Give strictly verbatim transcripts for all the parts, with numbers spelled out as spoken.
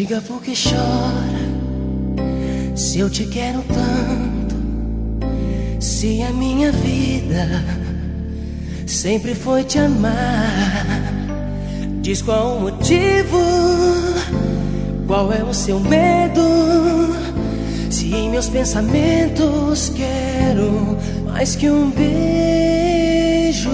diga por que chora, se eu te quero tanto, se a minha vida sempre foi te amar. Diz qual o motivo, qual é o seu medo, se em meus pensamentos quero mais que um beijo.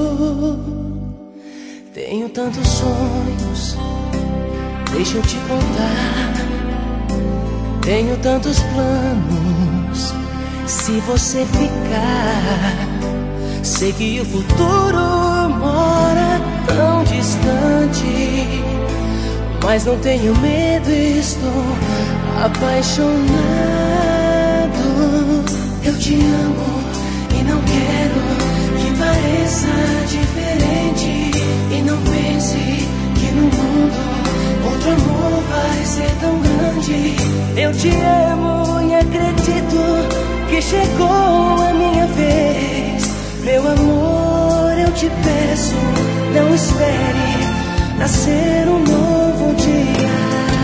Tenho tantos sonhos, deixa eu te contar. Tenho tantos planos, se você ficar. Sei que o futuro mora tão distante, mas não tenho medo, estou apaixonado. Eu te amo e não quero que pareça diferente. E não pense que no mundo outro amor vai ser tão grande. Eu te amo e acredito que chegou a minha vez. Meu amor, eu te peço, não espere nascer um novo dia.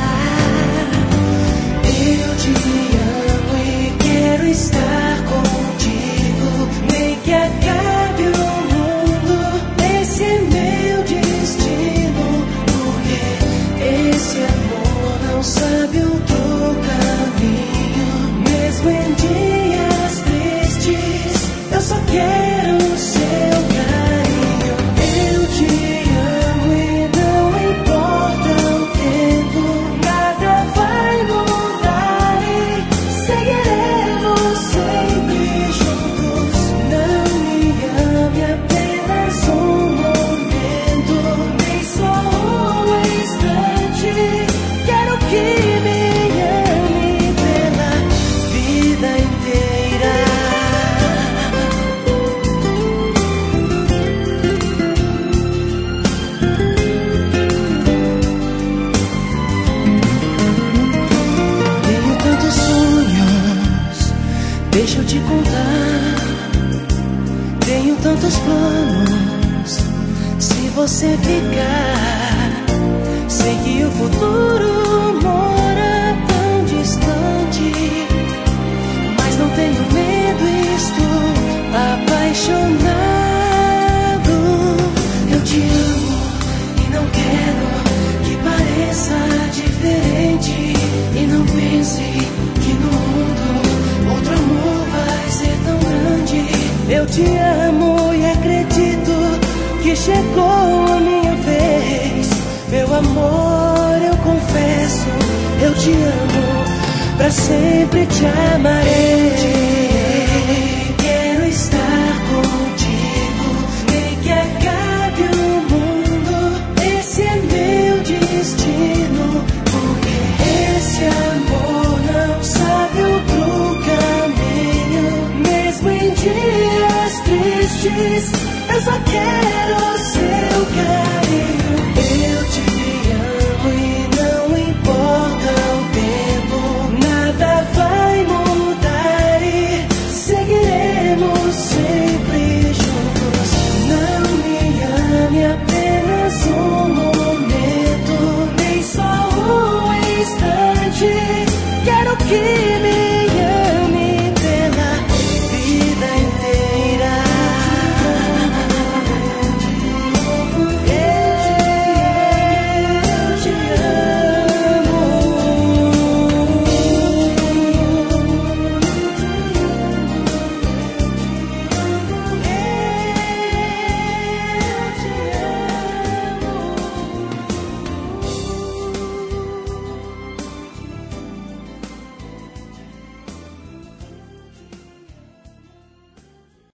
Eu te amo e quero estar contigo, nem que acabe o mundo. Esse é meu destino, porque esse amor não sabe outro caminho. Mesmo em dias tristes, eu só quero o seu carinho. Eu te amo e não importa o tempo, nada vai mudar e seguiremos sempre juntos. Não me ame apenas um momento, nem só um instante. Quero que me ame pela vida inteira. Tenho tantos sonhos, deixa eu te contar. Tenho tantos planos, se você ficar. Sei que o futuro mora tão distante, mas não tenho medo, estou apaixonado. Eu te amo e não quero que pareça diferente. E não pense que no mundo outro amor vai ser tão grande. Eu te amo e acredito que chegou a minha vez. Meu amor, eu confesso, eu te amo, pra sempre te amarei. Quero estar contigo, nem que acabe o mundo. Esse é meu destino, porque esse amor não sabe outro caminho. Mesmo em dias tristes, eu só quero